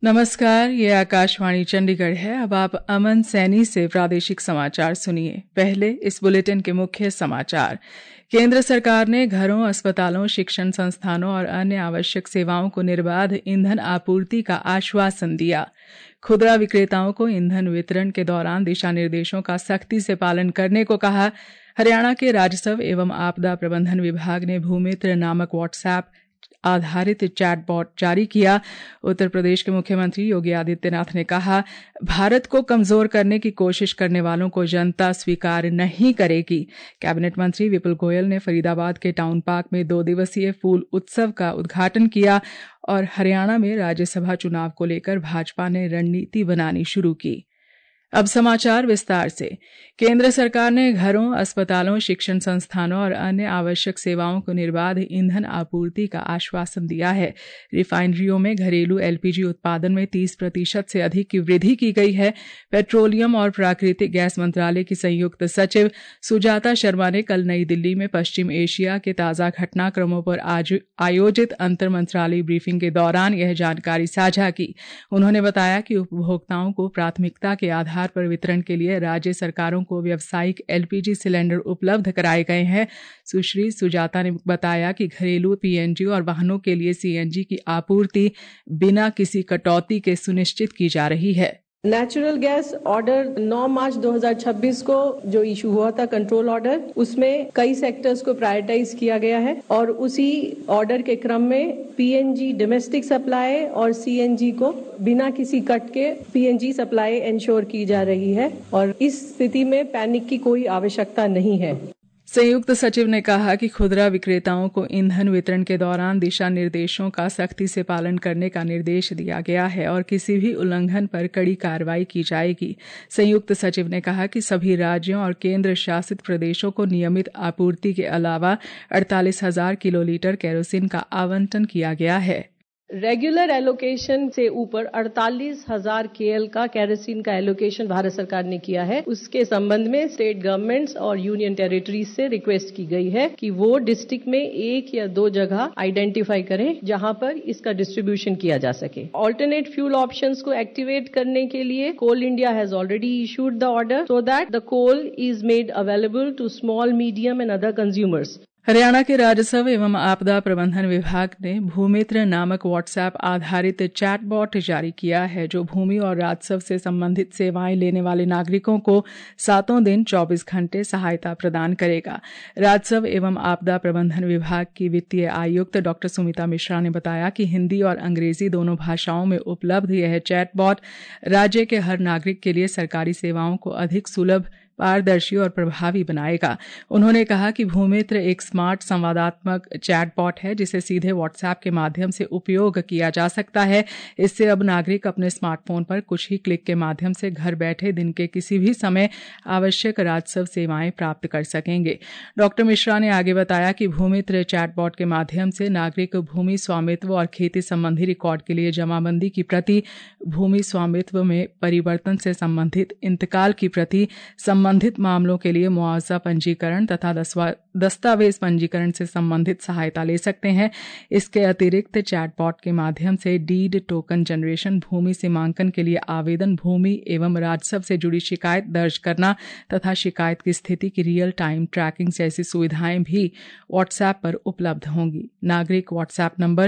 नमस्कार, ये आकाशवाणी चंडीगढ़ है। अब आप अमन सैनी से प्रादेशिक समाचार सुनिए। पहले इस बुलेटिन के मुख्य समाचार। केंद्र सरकार ने घरों, अस्पतालों, शिक्षण संस्थानों और अन्य आवश्यक सेवाओं को निर्बाध ईंधन आपूर्ति का आश्वासन दिया। खुदरा विक्रेताओं को ईंधन वितरण के दौरान दिशा निर्देशों का सख्ती से पालन करने को कहा। हरियाणा के राजस्व एवं आपदा प्रबंधन विभाग ने भूमित्र नामक व्हाट्सएप आधारित चैटबॉट जारी किया। उत्तर प्रदेश के मुख्यमंत्री योगी आदित्यनाथ ने कहा, भारत को कमजोर करने की कोशिश करने वालों को जनता स्वीकार नहीं करेगी। कैबिनेट मंत्री विपुल गोयल ने फरीदाबाद के टाउन पार्क में 2 दिवसीय फूल उत्सव का उद्घाटन किया और हरियाणा में राज्यसभा चुनाव को लेकर भाजपा ने रणनीति बनानी शुरू की। अब समाचार विस्तार से। केंद्र सरकार ने घरों, अस्पतालों, शिक्षण संस्थानों और अन्य आवश्यक सेवाओं को निर्बाध ईंधन आपूर्ति का आश्वासन दिया है। रिफाइनरियों में घरेलू एलपीजी उत्पादन में 30% से अधिक की वृद्धि की गई है। पेट्रोलियम और प्राकृतिक गैस मंत्रालय की संयुक्त सचिव सुजाता शर्मा ने कल नई दिल्ली में पश्चिम एशिया के ताजा घटनाक्रमों पर आज आयोजित अंतर मंत्रालय ब्रीफिंग के दौरान यह जानकारी साझा की। उन्होंने बताया कि उपभोक्ताओं को प्राथमिकता के आधार पर वितरण के लिए राज्य सरकारों को व्यावसायिक एलपीजी सिलेंडर उपलब्ध कराए गए हैं। सुश्री सुजाता ने बताया कि घरेलू पीएनजी और वाहनों के लिए सीएनजी की आपूर्ति बिना किसी कटौती के सुनिश्चित की जा रही है। नेचुरल गैस ऑर्डर 9 मार्च 2026 को जो इशू हुआ था, कंट्रोल ऑर्डर, उसमें कई सेक्टर्स को प्रायोरिटाइज किया गया है और उसी ऑर्डर के क्रम में पीएनजी डोमेस्टिक सप्लाई और सीएनजी को बिना किसी कट के पीएनजी सप्लाई इंश्योर की जा रही है और इस स्थिति में पैनिक की कोई आवश्यकता नहीं है। संयुक्त सचिव ने कहा कि खुदरा विक्रेताओं को ईंधन वितरण के दौरान दिशा निर्देशों का सख्ती से पालन करने का निर्देश दिया गया है और किसी भी उल्लंघन पर कड़ी कार्रवाई की जाएगी। संयुक्त सचिव ने कहा कि सभी राज्यों और केंद्र शासित प्रदेशों को नियमित आपूर्ति के अलावा 48,000 किलोलीटर केरोसिन का आवंटन किया गया है। रेगुलर एलोकेशन से ऊपर 48,000 केएल का केरोसिन का एलोकेशन भारत सरकार ने किया है। उसके संबंध में स्टेट गवर्नमेंट्स और यूनियन टेरिटरीज से रिक्वेस्ट की गई है कि वो डिस्ट्रिक्ट में 1 या 2 जगह आइडेंटिफाई करें जहां पर इसका डिस्ट्रीब्यूशन किया जा सके। ऑल्टरनेट फ्यूल ऑप्शंस को एक्टिवेट करने के लिए Coal India has already issued the order so that the coal is made available to small, medium and other consumers. Haryana के राजस्व एवं आपदा प्रबंधन विभाग ने भूमित्र नामक व्हाट्सएप आधारित चैटबॉट जारी किया है, जो भूमि और राजस्व से संबंधित सेवाएं लेने वाले नागरिकों को 7 दिन 24 घंटे सहायता प्रदान करेगा। राजस्व एवं आपदा प्रबंधन विभाग की वित्तीय आयुक्त डॉक्टर सुमिता मिश्रा ने बताया कि हिंदी और अंग्रेजी दोनों भाषाओं में उपलब्ध यह चैटबॉट राज्य के हर नागरिक के लिए सरकारी सेवाओं को अधिक सुलभ, पारदर्शी और प्रभावी बनाएगा। उन्होंने कहा कि भूमित्र एक स्मार्ट संवादात्मक चैटबॉट है जिसे सीधे व्हाट्सएप के माध्यम से उपयोग किया जा सकता है। इससे अब नागरिक अपने स्मार्टफोन पर कुछ ही क्लिक के माध्यम से घर बैठे दिन के किसी भी समय आवश्यक राजस्व सेवाएं प्राप्त कर सकेंगे। डॉक्टर मिश्रा ने आगे बताया कि भूमित्र चैटबॉट के माध्यम से नागरिक भूमि स्वामित्व और खेती संबंधी रिकॉर्ड के लिए जमाबंदी की प्रति, भूमि स्वामित्व में परिवर्तन से संबंधित इंतकाल की प्रति, संबंधित मामलों के लिए मुआवजा पंजीकरण तथा दस्तावेज पंजीकरण से संबंधित सहायता ले सकते हैं। इसके अतिरिक्त चैटबॉट के माध्यम से डीड टोकन जनरेशन, भूमि सीमांकन के लिए आवेदन, भूमि एवं राजस्व से जुड़ी शिकायत दर्ज करना तथा शिकायत की स्थिति की रियल टाइम ट्रैकिंग जैसी सुविधाएं भी व्हाट्सएप पर उपलब्ध होंगी। नागरिक व्हाट्सएप नंबर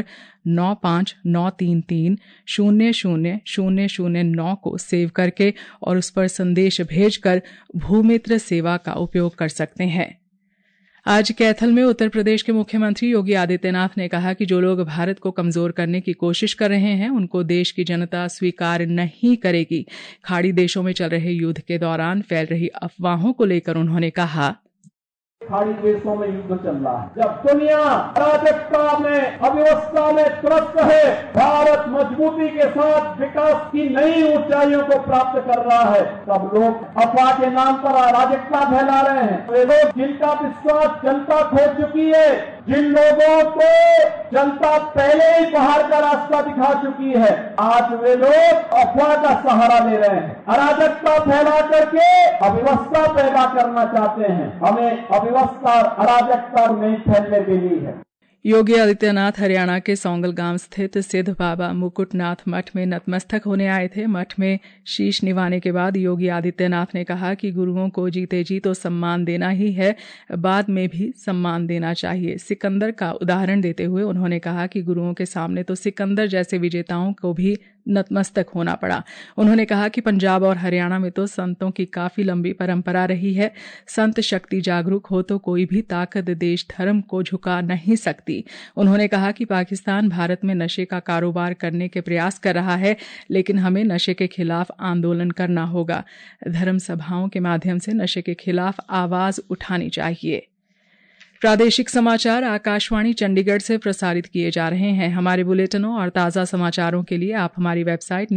9593300009 को सेव करके और उस पर संदेश भेजकर भूमित्र सेवा का उपयोग कर सकते हैं। आज कैथल में उत्तर प्रदेश के मुख्यमंत्री योगी आदित्यनाथ ने कहा कि जो लोग भारत को कमजोर करने की कोशिश कर रहे हैं उनको देश की जनता स्वीकार नहीं करेगी। खाड़ी देशों में चल रहे युद्ध के दौरान फैल रही अफवाहों को लेकर उन्होंने कहा, खाड़ी देशों में युद्ध चल रहा है। जब दुनिया अराजकता में, अव्यवस्था में त्रस्त है, भारत मजबूती के साथ विकास की नई ऊंचाइयों को प्राप्त कर रहा है, तब लोग अफवाह के नाम पर अराजकता फैला रहे हैं। वे लोग जिनका विश्वास जनता खो चुकी है, जिन लोगों को जनता पहले ही बाहर का रास्ता दिखा चुकी है, आज वे लोग अफवाह का सहारा ले रहे हैं, अराजकता फैला करके अव्यवस्था पैदा करना चाहते हैं। हमें अव्यवस्था, अराजकता नहीं फैलने देनी है। योगी आदित्यनाथ हरियाणा के सोंगल गांव स्थित सिद्ध बाबा मुकुटनाथ मठ में नतमस्तक होने आए थे। मठ में शीश निवाने के बाद योगी आदित्यनाथ ने कहा कि गुरुओं को जीते जी तो सम्मान देना ही है, बाद में भी सम्मान देना चाहिए। सिकंदर का उदाहरण देते हुए उन्होंने कहा कि गुरुओं के सामने तो सिकंदर जैसे विजेताओं को भी नतमस्तक होना पड़ा। उन्होंने कहा कि पंजाब और हरियाणा में तो संतों की काफी लंबी परंपरा रही है। संत शक्ति जागरूक हो तो कोई भी ताकत देश धर्म को झुका नहीं सकती। उन्होंने कहा कि पाकिस्तान भारत में नशे का कारोबार करने के प्रयास कर रहा है, लेकिन हमें नशे के खिलाफ आंदोलन करना होगा। धर्म सभाओं के माध्यम से नशे के खिलाफ आवाज उठानी चाहिए। प्रादेशिक समाचार आकाशवाणी चंडीगढ़ से प्रसारित किए जा रहे हैं। हमारे बुलेटिनों और ताज़ा समाचारों के लिए आप हमारी वेबसाइट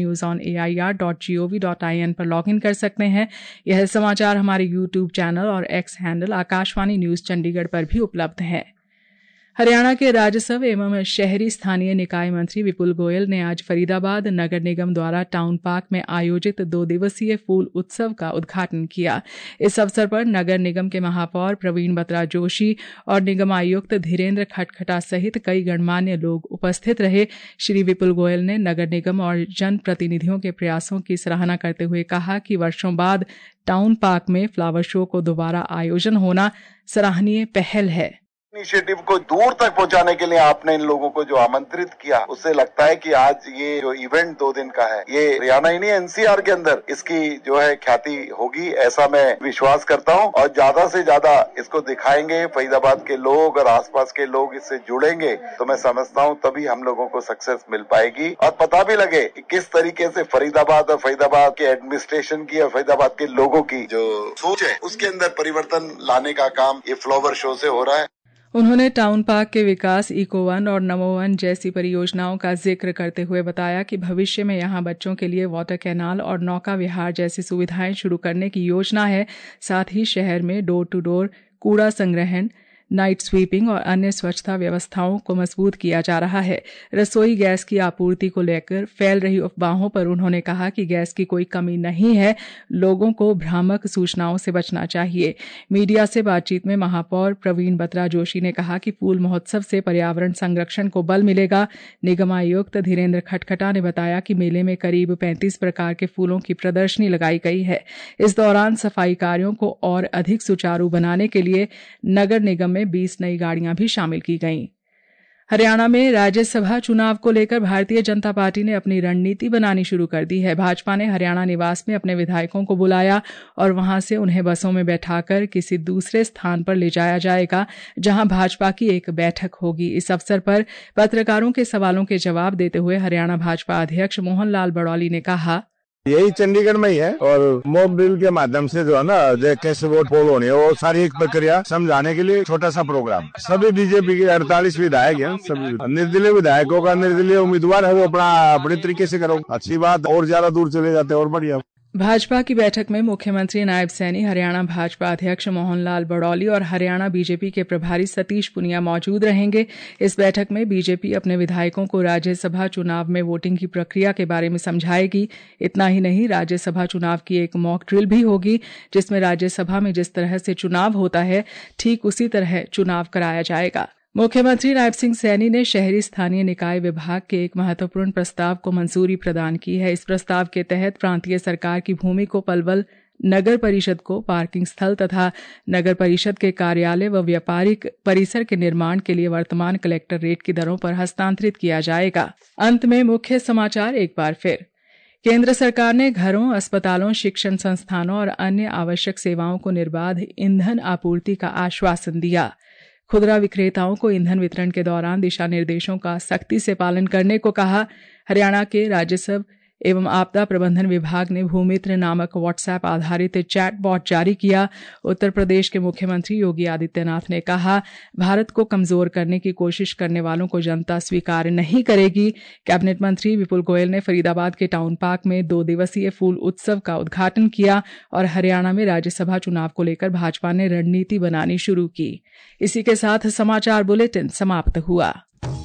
newsonair.gov.in पर लॉगिन कर सकते हैं। यह समाचार हमारे YouTube चैनल और X handle Akashvani news Chandigarh पर भी उपलब्ध है। हरियाणा के राजस्व एवं शहरी स्थानीय निकाय मंत्री विपुल गोयल ने आज फरीदाबाद नगर निगम द्वारा टाउन पार्क में आयोजित 2 दिवसीय फूल उत्सव का उद्घाटन किया। इस अवसर पर नगर निगम के महापौर प्रवीण बत्रा जोशी और निगम आयुक्त धीरेन्द्र खटखटा सहित कई गणमान्य लोग उपस्थित रहे। श्री विपुल गोयल ने नगर निगम और जनप्रतिनिधियों के प्रयासों की सराहना करते हुए कहा कि वर्षों बाद टाउन पार्क में फ्लावर शो को दोबारा आयोजन होना सराहनीय पहल है। इनिशिएटिव को दूर तक पहुंचाने के लिए आपने इन लोगों को जो आमंत्रित किया, उससे लगता है कि आज ये जो इवेंट 2 दिन का है, ये हरियाणा ही नहीं एनसीआर के अंदर इसकी जो है ख्याति होगी, ऐसा मैं विश्वास करता हूं। और ज्यादा से ज्यादा इसको दिखाएंगे, फरीदाबाद के लोग और आसपास के लोग इससे जुड़ेंगे, तो मैं समझता हूं तभी हम लोगों को सक्सेस मिल पाएगी और पता भी लगे कि किस तरीके से फरीदाबाद और फरीदाबाद के एडमिनिस्ट्रेशन की और फरीदाबाद के लोगों की जो सोच है उसके अंदर परिवर्तन लाने का काम ये फ्लावर शो से हो रहा है। उन्होंने टाउन पार्क के विकास, इको-वन और नमो-वन जैसी परियोजनाओं का जिक्र करते हुए बताया कि भविष्य में यहां बच्चों के लिए वाटर कैनाल और नौका विहार जैसी सुविधाएं शुरू करने की योजना है। साथ ही शहर में डोर टू डोर कूड़ा संग्रहण, नाइट स्वीपिंग और अन्य स्वच्छता व्यवस्थाओं को मजबूत किया जा रहा है। रसोई गैस की आपूर्ति को लेकर फैल रही अफवाहों पर उन्होंने कहा कि गैस की कोई कमी नहीं है, लोगों को भ्रामक सूचनाओं से बचना चाहिए। मीडिया से बातचीत में महापौर प्रवीण बत्रा जोशी ने कहा कि फूल महोत्सव से पर्यावरण संरक्षण को बल मिलेगा। निगम आयुक्त धीरेन्द्र खटखटा ने बताया कि मेले में करीब 35 प्रकार के फूलों की प्रदर्शनी लगाई गई है। इस दौरान सफाई कार्यों को और अधिक सुचारू बनाने के लिए नगर निगम 20 नई गाड़ियां भी शामिल की गईं। हरियाणा में राज्यसभा चुनाव को लेकर भारतीय जनता पार्टी ने अपनी रणनीति बनानी शुरू कर दी है। भाजपा ने हरियाणा निवास में अपने विधायकों को बुलाया और वहां से उन्हें बसों में बैठाकर किसी दूसरे स्थान पर ले जाया जाएगा, जहां भाजपा की एक बैठक होगी। इस अवसर पर पत्रकारों के सवालों के जवाब देते हुए हरियाणा भाजपा अध्यक्ष मोहन लाल बड़ौली ने कहा, यही चंडीगढ़ में ही है और मॉक ड्रिल के माध्यम से जो है ना कैसे वोट पोल होनी है वो सारी एक प्रक्रिया समझाने के लिए छोटा सा प्रोग्राम। सभी बीजेपी के 48 विधायक हैं, सभी निर्दलीय विधायकों का निर्दलीय उम्मीदवार है वो अपने तरीके से करो, अच्छी बात। और ज्यादा दूर चले जाते और बढ़िया। भाजपा की बैठक में मुख्यमंत्री नायब सैनी, हरियाणा भाजपा अध्यक्ष मोहन लाल बड़ौली और हरियाणा बीजेपी के प्रभारी सतीश पुनिया मौजूद रहेंगे। इस बैठक में बीजेपी अपने विधायकों को राज्यसभा चुनाव में वोटिंग की प्रक्रिया के बारे में समझाएगी। इतना ही नहीं, राज्यसभा चुनाव की एक मॉक ड्रिल भी होगी, जिसमें राज्यसभा में जिस तरह से चुनाव होता है ठीक उसी तरह चुनाव कराया जाएगा। मुख्यमंत्री नायब सिंह सैनी ने शहरी स्थानीय निकाय विभाग के एक महत्वपूर्ण प्रस्ताव को मंजूरी प्रदान की है। इस प्रस्ताव के तहत प्रांतीय सरकार की भूमि को पलवल नगर परिषद को पार्किंग स्थल तथा नगर परिषद के कार्यालय व व्यापारिक परिसर के निर्माण के लिए वर्तमान कलेक्टर रेट की दरों पर हस्तांतरित किया जाएगा। अंत में मुख्य समाचार एक बार फिर। केंद्र सरकार ने घरों, अस्पतालों, शिक्षण संस्थानों और अन्य आवश्यक सेवाओं को निर्बाध ईंधन आपूर्ति का आश्वासन दिया। खुदरा विक्रेताओं को ईंधन वितरण के दौरान दिशा निर्देशों का सख्ती से पालन करने को कहा। हरियाणा के राजस्व एवं आपदा प्रबंधन विभाग ने भूमित्र नामक व्हाट्सएप आधारित चैटबॉट जारी किया। उत्तर प्रदेश के मुख्यमंत्री योगी आदित्यनाथ ने कहा, भारत को कमजोर करने की कोशिश करने वालों को जनता स्वीकार नहीं करेगी। कैबिनेट मंत्री विपुल गोयल ने फरीदाबाद के टाउन पार्क में 2 दिवसीय फूल उत्सव का उद्घाटन किया और हरियाणा में राज्यसभा चुनाव को लेकर भाजपा ने रणनीति बनानी शुरू की। इसी के साथ समाचार बुलेटिन समाप्त हुआ।